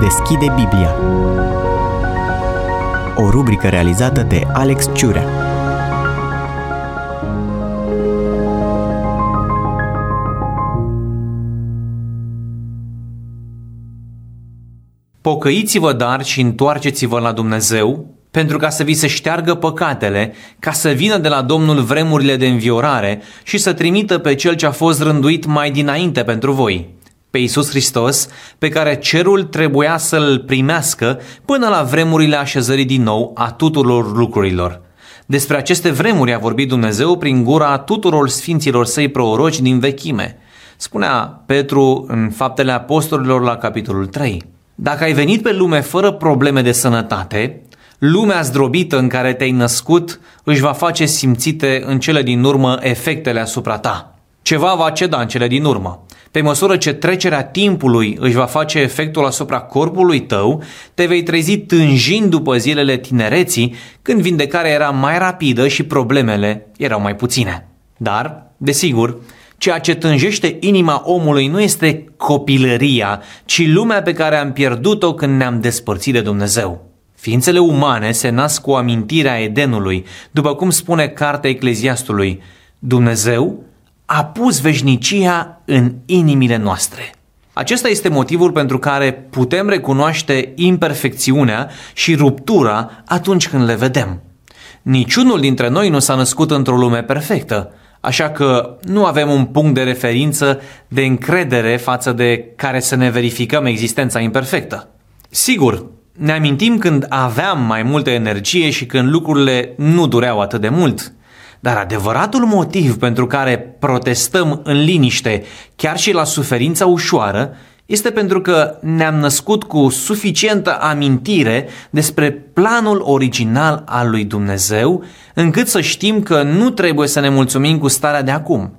Deschide Biblia. O rubrică realizată de Alex Ciurea. Pocăiți-vă dar și întoarceți-vă la Dumnezeu, pentru ca să vi se șteargă păcatele, ca să vină de la Domnul vremurile de înviorare și să trimită pe Cel ce a fost rânduit mai dinainte pentru voi, pe Iisus Hristos, pe care cerul trebuia să-L primească până la vremurile așezării din nou a tuturor lucrurilor. Despre aceste vremuri a vorbit Dumnezeu prin gura tuturor sfinților săi proroci din vechime. Spunea Petru în Faptele Apostolilor la capitolul 3. Dacă ai venit pe lume fără probleme de sănătate, lumea zdrobită în care te-ai născut își va face simțite în cele din urmă efectele asupra ta. Ceva va ceda în cele din urmă. Pe măsură ce trecerea timpului își va face efectul asupra corpului tău, te vei trezi tânjind după zilele tinereții, când vindecarea era mai rapidă și problemele erau mai puține. Dar, desigur, ceea ce tânjește inima omului nu este copilăria, ci lumea pe care am pierdut-o când ne-am despărțit de Dumnezeu. Ființele umane se nasc cu amintirea Edenului, după cum spune cartea Ecleziastului: Dumnezeu a pus veșnicia în inimile noastre. Acesta este motivul pentru care putem recunoaște imperfecțiunea și ruptura atunci când le vedem. Niciunul dintre noi nu s-a născut într-o lume perfectă, așa că nu avem un punct de referință de încredere față de care să ne verificăm existența imperfectă. Sigur, ne amintim când aveam mai multă energie și când lucrurile nu dureau atât de mult. Dar adevăratul motiv pentru care protestăm în liniște, chiar și la suferința ușoară, este pentru că ne-am născut cu suficientă amintire despre planul original al lui Dumnezeu, încât să știm că nu trebuie să ne mulțumim cu starea de acum.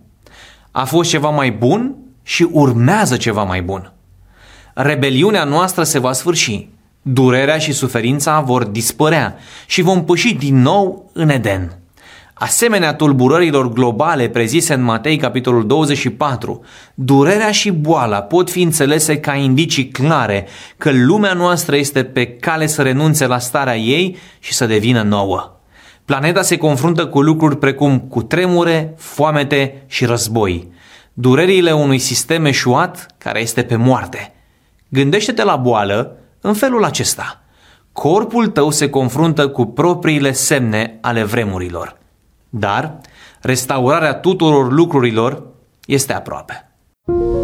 A fost ceva mai bun și urmează ceva mai bun. Rebeliunea noastră se va sfârși, durerea și suferința vor dispărea și vom păși din nou în Eden. Asemenea tulburărilor globale prezise în Matei capitolul 24, durerea și boala pot fi înțelese ca indicii clare că lumea noastră este pe cale să renunțe la starea ei și să devină nouă. Planeta se confruntă cu lucruri precum cutremure, foamete și război, durerile unui sistem eșuat care este pe moarte. Gândește-te la boală în felul acesta: corpul tău se confruntă cu propriile semne ale vremurilor. Dar restaurarea tuturor lucrurilor este aproape.